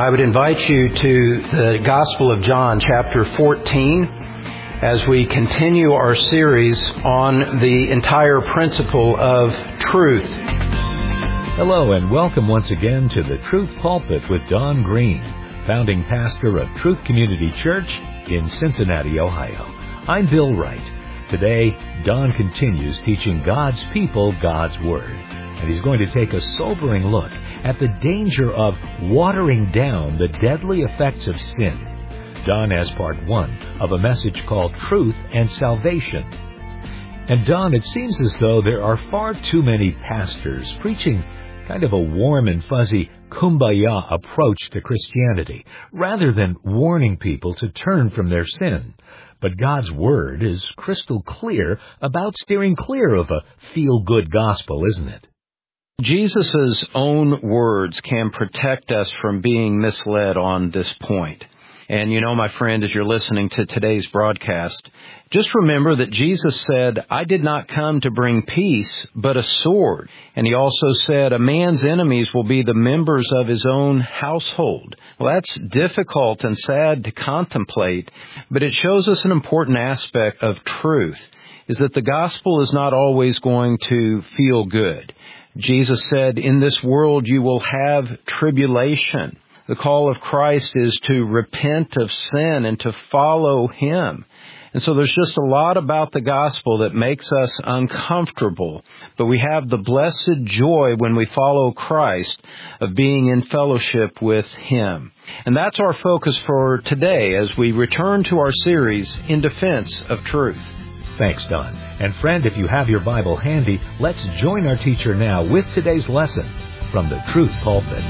I would invite you to the Gospel of John, chapter 14, as we continue our series on the entire principle of truth. Hello and welcome once again to the Truth Pulpit with Don Green, founding pastor of Truth Community Church in Cincinnati, Ohio. I'm Bill Wright. Today, Don continues teaching God's people God's Word, and he's going to take a sobering look at the danger of watering down the deadly effects of sin. Don has part one of a message called Truth and Salvation. And Don, it seems as though there are far too many pastors preaching kind of a warm and fuzzy kumbaya approach to Christianity, rather than warning people to turn from their sin. But God's Word is crystal clear about steering clear of a feel-good gospel, isn't it? Jesus' own words can protect us from being misled on this point. And you know, my friend, as you're listening to today's broadcast, just remember that Jesus said, "I did not come to bring peace, but a sword." And he also said, "A man's enemies will be the members of his own household." Well, that's difficult and sad to contemplate, but it shows us an important aspect of truth, is that the gospel is not always going to feel good. Jesus said, "In this world you will have tribulation." The call of Christ is to repent of sin and to follow Him. And so there's just a lot about the gospel that makes us uncomfortable. But we have the blessed joy when we follow Christ of being in fellowship with Him. And that's our focus for today as we return to our series, In Defense of Truth. Thanks, Don. And friend, if you have your Bible handy, let's join our teacher now with today's lesson from the Truth Pulpit.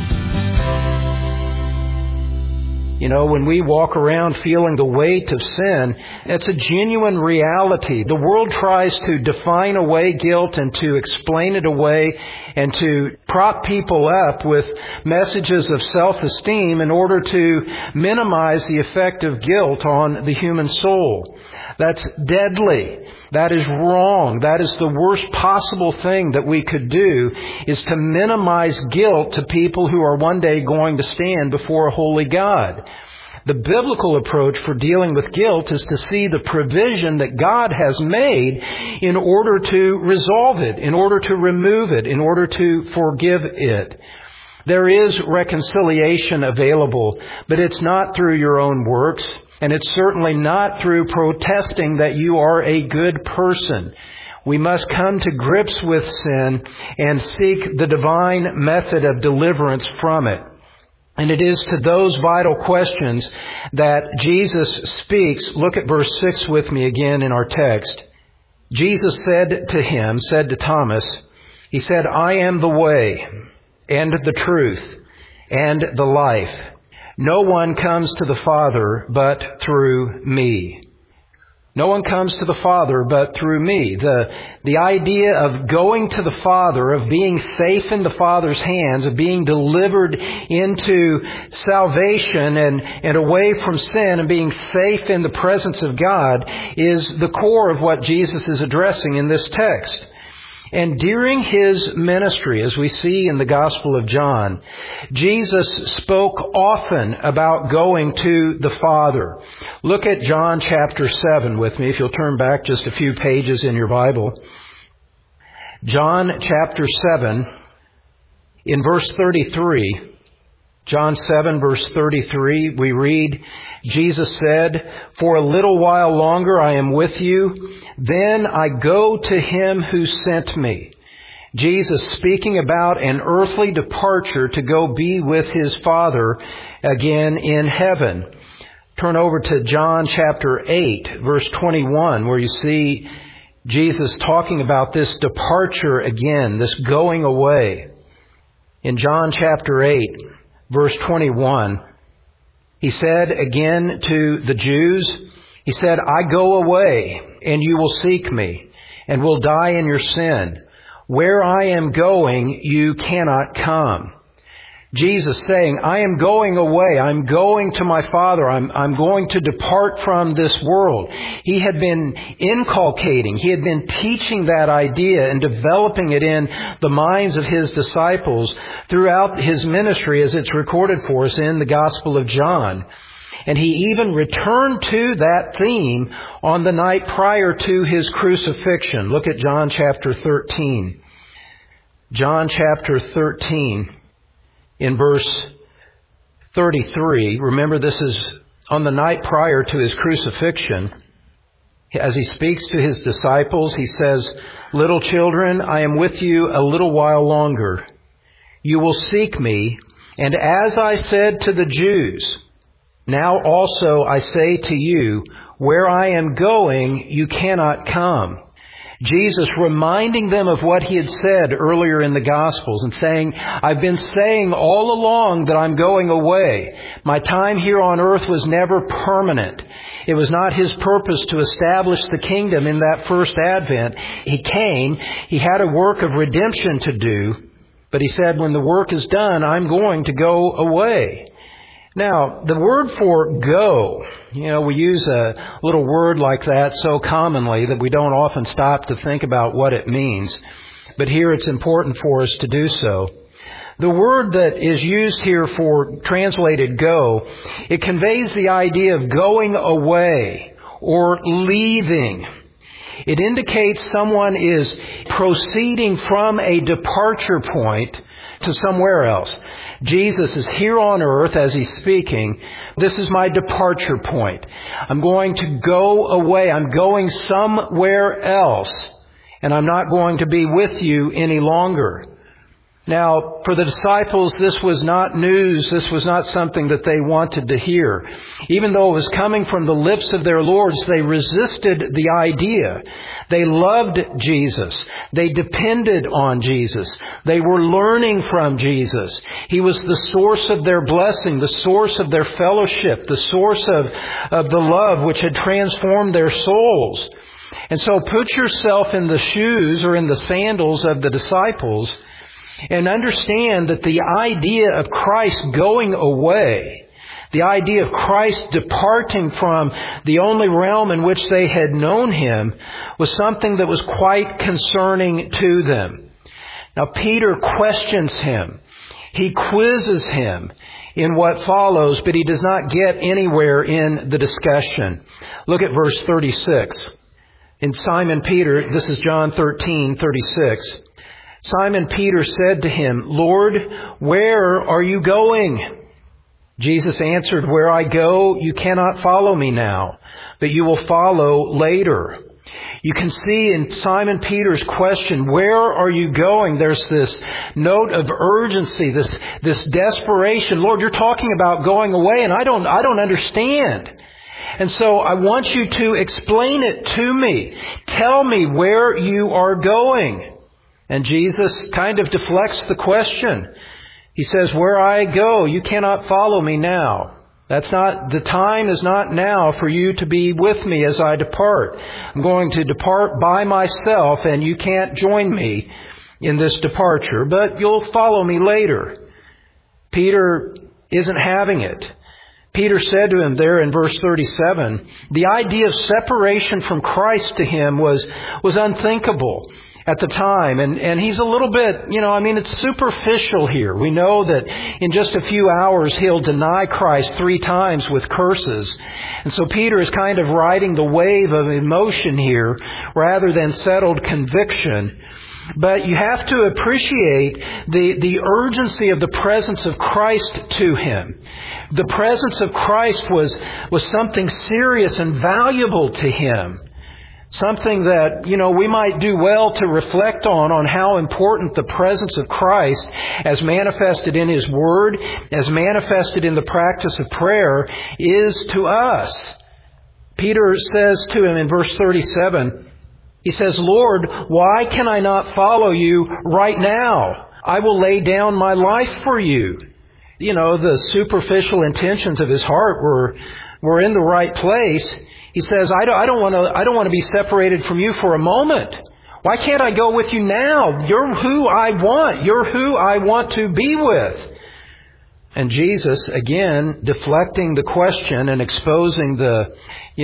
You know, when we walk around feeling the weight of sin, it's a genuine reality. The world tries to define away guilt and to explain it away and to prop people up with messages of self-esteem in order to minimize the effect of guilt on the human soul. That's deadly. That is wrong. That is the worst possible thing that we could do, is to minimize guilt to people who are one day going to stand before a holy God. The biblical approach for dealing with guilt is to see the provision that God has made in order to resolve it, in order to remove it, in order to forgive it. There is reconciliation available, but it's not through your own works. And it's certainly not through protesting that you are a good person. We must come to grips with sin and seek the divine method of deliverance from it. And it is to those vital questions that Jesus speaks. Look at verse 6 with me again in our text. Jesus said to Thomas, He said, "I am the way and the truth and the life. No one comes to the Father but through me." No one comes to the Father but through me. The idea of going to the Father, of being safe in the Father's hands, of being delivered into salvation and away from sin and being safe in the presence of God, is the core of what Jesus is addressing in this text. And during His ministry, as we see in the Gospel of John, Jesus spoke often about going to the Father. Look at John chapter 7 with me, if you'll turn back just a few pages in your Bible. John chapter 7, in verse 33. John 7, verse 33, we read, Jesus said, "For a little while longer I am with you, then I go to Him who sent me." Jesus speaking about an earthly departure to go be with His Father again in heaven. Turn over to John chapter 8, verse 21, where you see Jesus talking about this departure again, this going away. In John chapter 8, verse 21, He said again to the Jews, He said, "I go away, and you will seek me, and will die in your sin. Where I am going, you cannot come." Jesus saying, I am going away. I'm going to my Father. I'm going to depart from this world. He had been inculcating, he had been teaching that idea and developing it in the minds of his disciples throughout his ministry, as it's recorded for us in the Gospel of John. And he even returned to that theme on the night prior to his crucifixion. Look at John chapter 13. John chapter 13. In verse 33, remember this is on the night prior to his crucifixion. As he speaks to his disciples, he says, Little children, I am with you a little while longer. You will seek me, and as I said to the Jews, now also I say to you, where I am going, you cannot come. Jesus reminding them of what he had said earlier in the Gospels and saying, I've been saying all along that I'm going away. My time here on earth was never permanent. It was not his purpose to establish the kingdom in that first advent. He came, he had a work of redemption to do, but he said, when the work is done, I'm going to go away. Now, the word for go, we use a little word like that so commonly that we don't often stop to think about what it means. But here it's important for us to do so. The word that is used here for translated go, it conveys the idea of going away or leaving. It indicates someone is proceeding from a departure point to somewhere else. Jesus is here on earth as he's speaking. This is my departure point. I'm going to go away. I'm going somewhere else. And I'm not going to be with you any longer. Now, for the disciples, this was not news. This was not something that they wanted to hear. Even though it was coming from the lips of their lords, they resisted the idea. They loved Jesus. They depended on Jesus. They were learning from Jesus. He was the source of their blessing, the source of their fellowship, the source of the love which had transformed their souls. And so put yourself in the shoes or in the sandals of the disciples and understand that the idea of Christ going away, the idea of Christ departing from the only realm in which they had known him, was something that was quite concerning to them. Now, Peter questions him. He quizzes him in what follows, but he does not get anywhere in the discussion. Look at verse 36. In Simon Peter, this is John 13:36. Simon Peter said to him, Lord, where are you going? Jesus answered, Where I go, you cannot follow me now, but you will follow later. You can see in Simon Peter's question, where are you going? There's this note of urgency, this desperation. Lord, you're talking about going away, and I don't understand. And so I want you to explain it to me. Tell me where you are going. And Jesus kind of deflects the question. He says, where I go, you cannot follow me now. The time is not now for you to be with me as I depart. I'm going to depart by myself, and you can't join me in this departure, but you'll follow me later. Peter isn't having it. Peter said to him there in verse 37, the idea of separation from Christ to him was unthinkable at the time. And he's a little bit, it's superficial here. We know that in just a few hours he'll deny Christ 3 times with curses. And so Peter is kind of riding the wave of emotion here rather than settled conviction. But you have to appreciate the urgency of the presence of Christ to him. The presence of Christ was something serious and valuable to him. Something that, we might do well to reflect on how important the presence of Christ, as manifested in His Word, as manifested in the practice of prayer, is to us. Peter says to him in verse 37, he says, Lord, why can I not follow you right now? I will lay down my life for you. The superficial intentions of his heart were in the right place. He says, I don't want to be separated from you for a moment. Why can't I go with you now? You're who I want. You're who I want to be with. And Jesus, again, deflecting the question and exposing the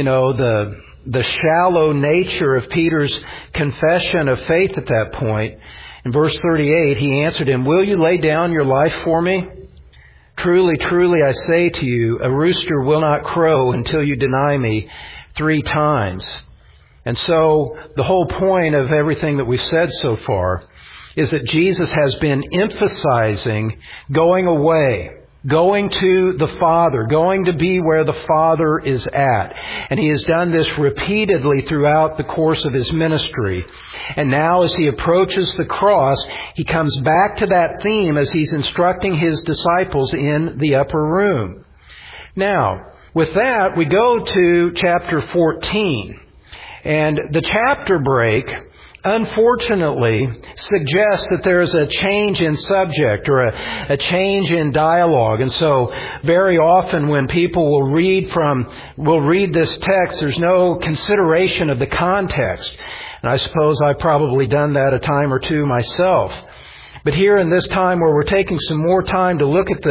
shallow nature of Peter's confession of faith at that point. In verse 38, he answered him, "Will you lay down your life for me? Truly, truly, I say to you, a rooster will not crow until you deny me 3 times. And so the whole point of everything that we've said so far is that Jesus has been emphasizing going away, going to the Father, going to be where the Father is at. And he has done this repeatedly throughout the course of his ministry. And now as he approaches the cross, he comes back to that theme as he's instructing his disciples in the upper room. Now, with that, we go to chapter 14. And the chapter break, unfortunately, suggests that there's a change in subject or a change in dialogue. And so very often when people will read this text, there's no consideration of the context. And I suppose I've probably done that a time or two myself. But here in this time where we're taking some more time to look at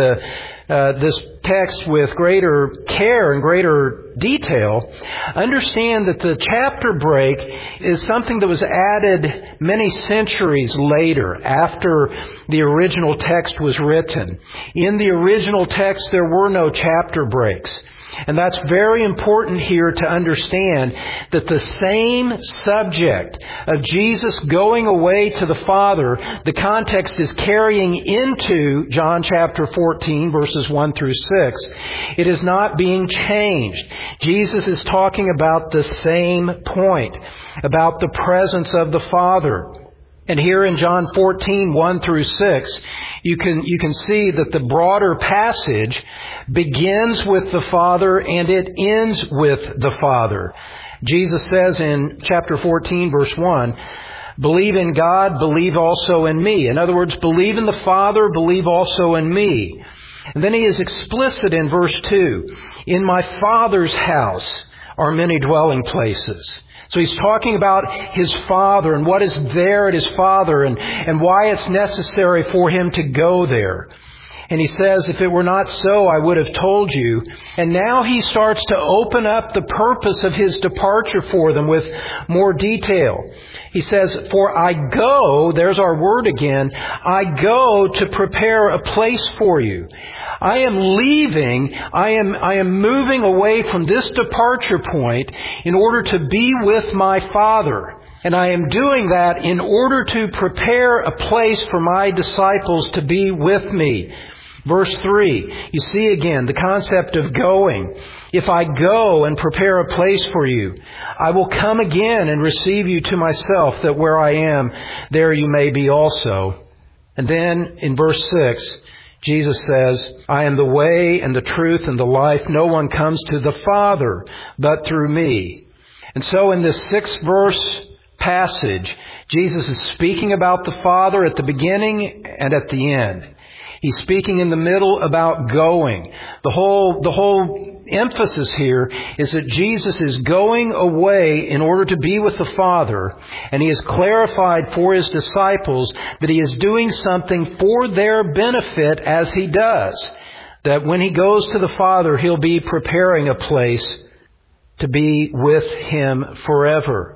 this text with greater care and greater detail, understand that the chapter break is something that was added many centuries later, after the original text was written. In the original text, there were no chapter breaks. And that's very important here to understand that the same subject of Jesus going away to the Father, the context is carrying into John chapter 14, verses 1 through 6. It is not being changed. Jesus is talking about the same point, about the presence of the Father. And here in John 14, 1 through 6, you can see that the broader passage begins with the Father and it ends with the Father. Jesus says in chapter 14, verse 1, "Believe in God, believe also in me." In other words, believe in the Father, believe also in me. And then he is explicit in verse 2, "In my Father's house are many dwelling places." So he's talking about his Father and what is there at his Father and why it's necessary for him to go there. And he says, "If it were not so, I would have told you." And now he starts to open up the purpose of his departure for them with more detail. He says, "For I go," there's our word again, "I go to prepare a place for you." I am leaving, I am moving away from this departure point in order to be with my Father. And I am doing that in order to prepare a place for my disciples to be with me. Verse 3, you see again the concept of going. "If I go and prepare a place for you, I will come again and receive you to myself, that where I am, there you may be also." And then in verse 6, Jesus says, "I am the way and the truth and the life. No one comes to the Father but through me." And so in this 6-verse passage, Jesus is speaking about the Father at the beginning and at the end. He's speaking in the middle about going. The whole emphasis here is that Jesus is going away in order to be with the Father, and he has clarified for his disciples that he is doing something for their benefit as he does. That when he goes to the Father, he'll be preparing a place to be with him forever.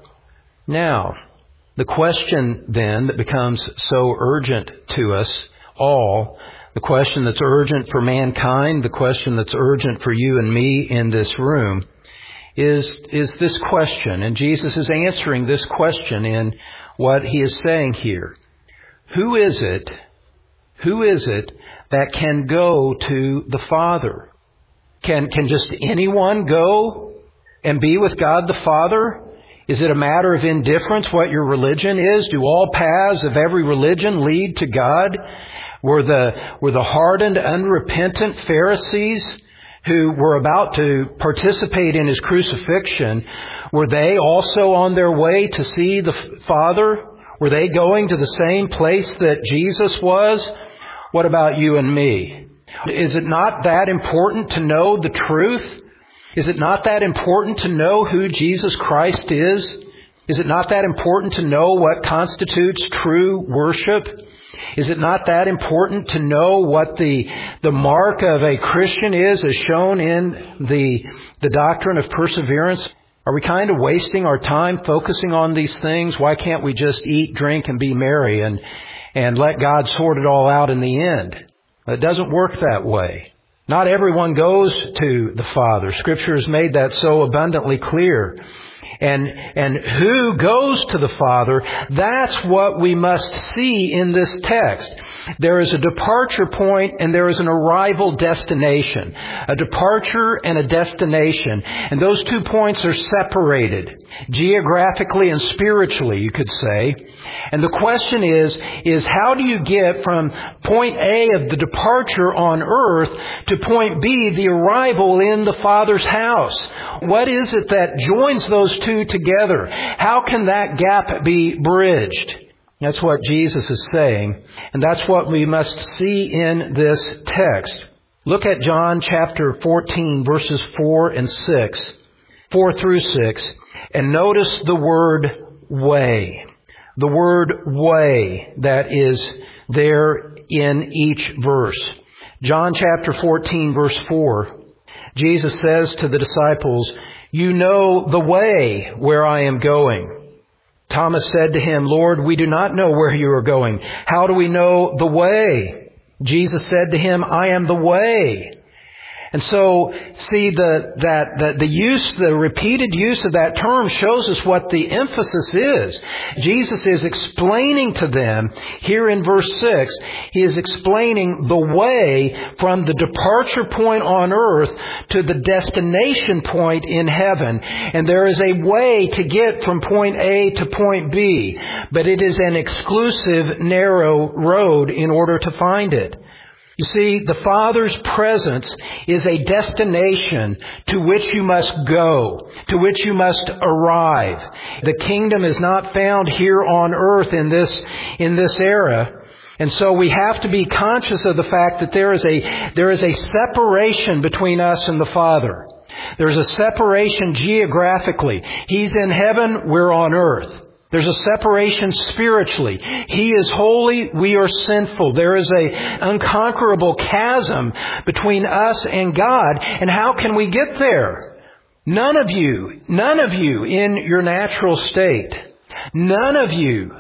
Now, the question then that becomes so urgent to us all, the question that's urgent for mankind, the question that's urgent for you and me in this room, is this question. And Jesus is answering this question in what he is saying here. Who is it that can go to the Father? Can just anyone go and be with God the Father? Is it a matter of indifference what your religion is? Do all paths of every religion lead to God? Were the hardened, unrepentant Pharisees who were about to participate in his crucifixion, were they also on their way to see the Father? Were they going to the same place that Jesus was? What about you and me? Is it not that important to know the truth? Is it not that important to know who Jesus Christ is? Is it not that important to know what constitutes true worship? Is it not that important to know what the mark of a Christian is as shown in the doctrine of perseverance? Are we kind of wasting our time focusing on these things? Why can't we just eat, drink, and be merry and let God sort it all out in the end? It doesn't work that way. Not everyone goes to the Father. Scripture has made that so abundantly clear. And who goes to the Father, that's what we must see in this text. There is a departure point and there is an arrival destination. A departure and a destination. And those 2 points are separated. Geographically and spiritually, you could say. And the question is how do you get from point A of the departure on earth to point B, the arrival in the Father's house? What is it that joins those two together? How can that gap be bridged? That's what Jesus is saying, and that's what we must see in this text. Look at John chapter 14, verses 4 through 6, and notice the word way. The word way that is there in each verse. John chapter 14, verse 4, Jesus says to the disciples, "You know the way where I am going." Thomas said to him, "Lord, we do not know where you are going. How do we know the way?" Jesus said to him, "I am the way." And so, see, the repeated use of that term shows us what the emphasis is. Jesus is explaining to them, here in verse 6, He is explaining the way from the departure point on earth to the destination point in heaven. And there is a way to get from point A to point B, but it is an exclusive, narrow road in order to find it. You see, the Father's presence is a destination to which you must go, to which you must arrive. The kingdom is not found here on earth in this era. And so we have to be conscious of the fact that there is a separation between us and the Father. There's a separation geographically. He's in heaven, we're on earth. There's a separation spiritually. He is holy, we are sinful. There is an unconquerable chasm between us and God. And how can we get there? None of you in your natural state, none of you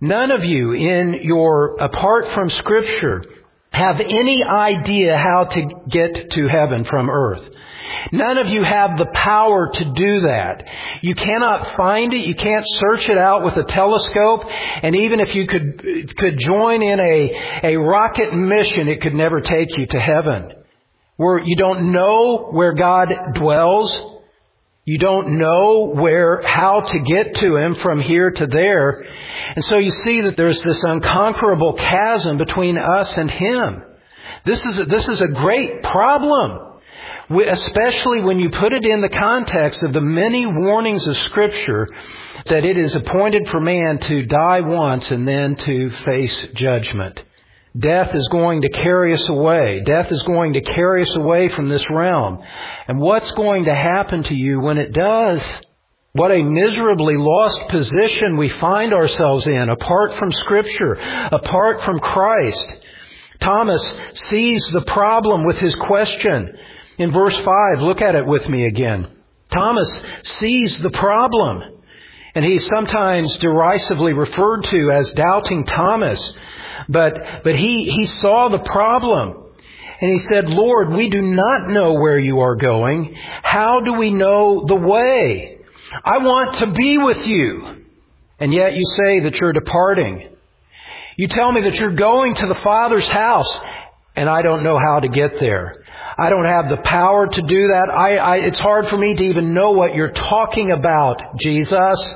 in your, apart from Scripture, have any idea how to get to heaven from earth. None of you have the power to do that. You cannot find it. You can't search it out with a telescope. And even if you could join in a rocket mission, it could never take you to heaven. Where you don't know where God dwells. You don't know how to get to Him from here to there. And so you see that there's this unconquerable chasm between us and Him. This is a great problem. Especially when you put it in the context of the many warnings of Scripture that it is appointed for man to die once and then to face judgment. Death is going to carry us away. Death is going to carry us away from this realm. And what's going to happen to you when it does? What a miserably lost position we find ourselves in apart from Scripture, apart from Christ. Thomas sees the problem with his question. In verse 5, look at it with me again. Thomas sees the problem. And he's sometimes derisively referred to as Doubting Thomas. But he saw the problem. And he said, "Lord, we do not know where you are going. How do we know the way? I want to be with you. And yet you say that you're departing. You tell me that you're going to the Father's house, and I don't know how to get there. I don't have the power to do that. It's hard for me to even know what you're talking about, Jesus.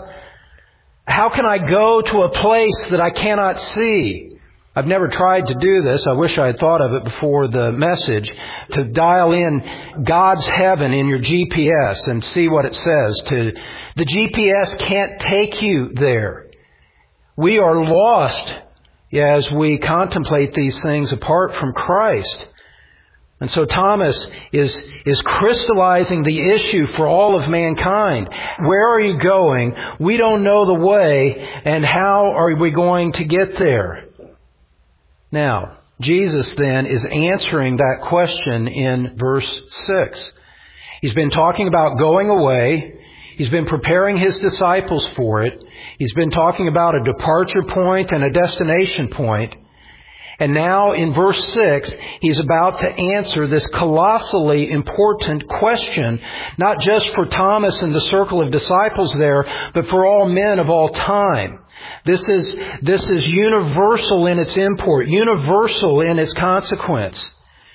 How can I go to a place that I cannot see?" I've never tried to do this. I wish I had thought of it before the message, to dial in God's heaven in your GPS and see what it says. The GPS can't take you there. We are lost as we contemplate these things apart from Christ. And so Thomas is crystallizing the issue for all of mankind. Where are you going? We don't know the way, and how are we going to get there? Now, Jesus then is answering that question in verse 6. He's been talking about going away. He's been preparing His disciples for it. He's been talking about a departure point and a destination point. And now in verse 6, He's about to answer this colossally important question, not just for Thomas and the circle of disciples there, but for all men of all time. This is universal in its import, universal in its consequence.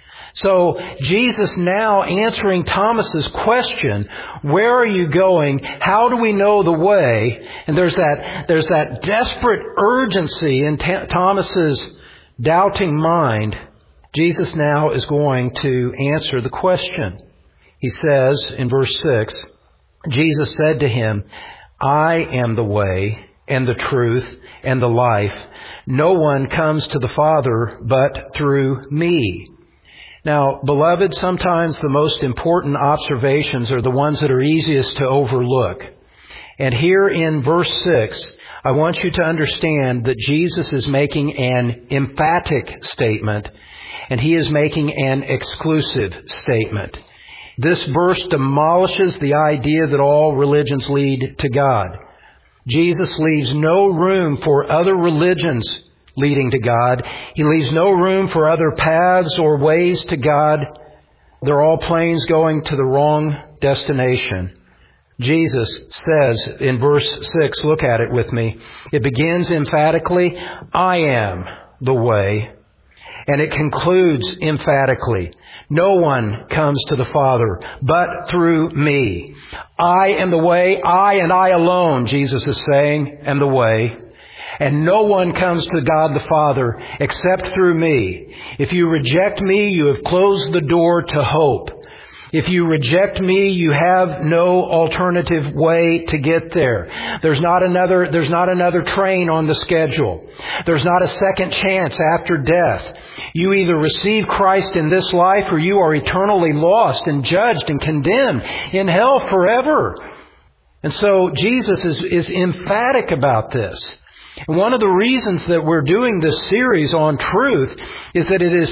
So Jesus now answering Thomas's question, where are you going? How do we know the way? And there's that desperate urgency in Thomas's doubting mind. Jesus now is going to answer the question. He says in verse 6, Jesus said to him, I am the way and the truth and the life. No one comes to the Father but through me. Now, beloved, sometimes the most important observations are the ones that are easiest to overlook. And here in verse 6, I want you to understand that Jesus is making an emphatic statement, and He is making an exclusive statement. This verse demolishes the idea that all religions lead to God. Jesus leaves no room for other religions leading to God. He leaves no room for other paths or ways to God. They're all planes going to the wrong destination. Jesus says in verse 6, look at it with me. It begins emphatically, I am the way. And it concludes emphatically, no one comes to the Father but through me. I am the way, I and I alone, Jesus is saying, am the way. And no one comes to God the Father except through me. If you reject me, you have closed the door to hope. If you reject me, you have no alternative way to get there. There's not another train on the schedule. There's not a second chance after death. You either receive Christ in this life or you are eternally lost and judged and condemned in hell forever. And so Jesus is emphatic about this. And one of the reasons that we're doing this series on truth is that it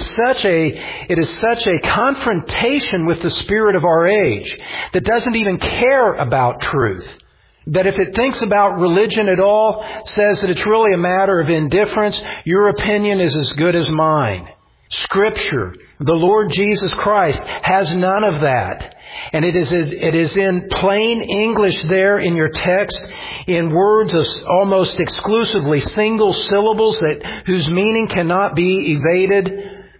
is such a confrontation with the spirit of our age that doesn't even care about truth. That if it thinks about religion at all, says that it's really a matter of indifference, your opinion is as good as mine. Scripture, the Lord Jesus Christ, has none of that. And it is in plain English there in your text, in words of almost exclusively single syllables whose meaning cannot be evaded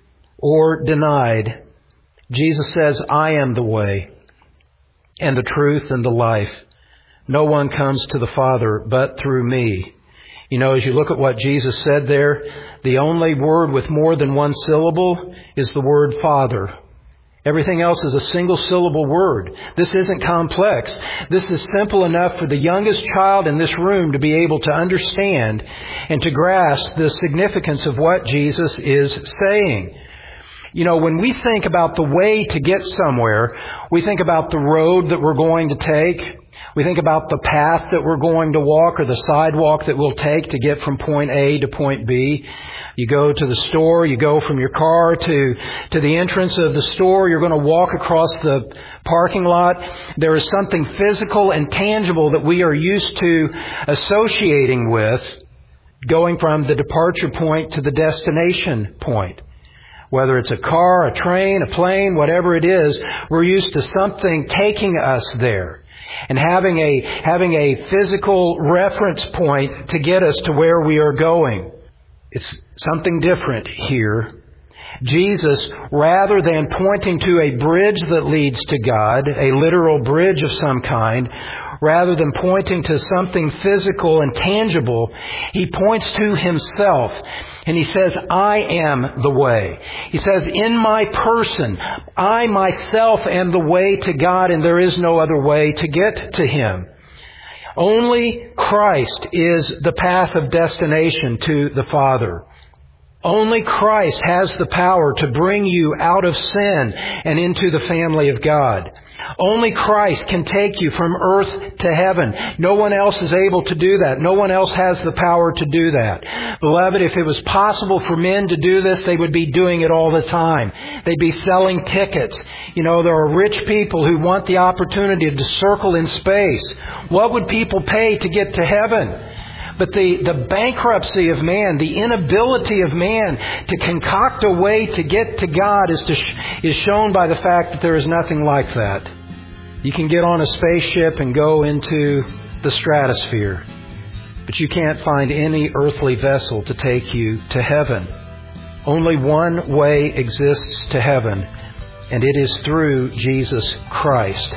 or denied. Jesus says, I am the way and the truth and the life. No one comes to the Father but through me. You know, as you look at what Jesus said there, the only word with more than one syllable is the word Father. Everything else is a single syllable word. This isn't complex. This is simple enough for the youngest child in this room to be able to understand and to grasp the significance of what Jesus is saying. You know, when we think about the way to get somewhere, we think about the road that we're going to take. We think about the path that we're going to walk or the sidewalk that we'll take to get from point A to point B. You go to the store, you go from your car to the entrance of the store, you're going to walk across the parking lot. There is something physical and tangible that we are used to associating with going from the departure point to the destination point. Whether it's a car, a train, a plane, whatever it is, we're used to something taking us there and having a physical reference point to get us to where we are going. It's something different here. Jesus, rather than pointing to a bridge that leads to God, a literal bridge of some kind, rather than pointing to something physical and tangible, He points to Himself. And He says, I am the way. He says, in my person, I myself am the way to God, and there is no other way to get to Him. Only Christ is the path of destination to the Father. Only Christ has the power to bring you out of sin and into the family of God. Only Christ can take you from earth to heaven. No one else is able to do that. No one else has the power to do that. Beloved, if it was possible for men to do this, they would be doing it all the time. They'd be selling tickets. There are rich people who want the opportunity to circle in space. What would people pay to get to heaven? But the bankruptcy of man, the inability of man to concoct a way to get to God is shown by the fact that there is nothing like that. You can get on a spaceship and go into the stratosphere, but you can't find any earthly vessel to take you to heaven. Only one way exists to heaven, and it is through Jesus Christ.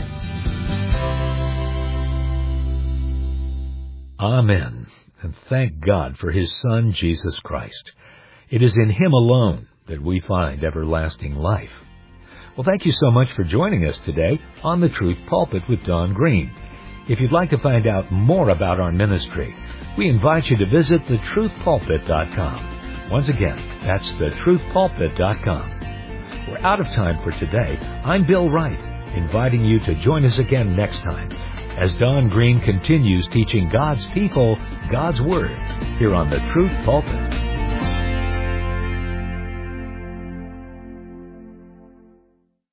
Amen. And thank God for His Son, Jesus Christ. It is in Him alone that we find everlasting life. Well, thank you so much for joining us today on The Truth Pulpit with Don Green. If you'd like to find out more about our ministry, we invite you to visit thetruthpulpit.com. Once again, that's thetruthpulpit.com. We're out of time for today. I'm Bill Wright, inviting you to join us again next time as Don Green continues teaching God's people God's Word here on The Truth Pulpit.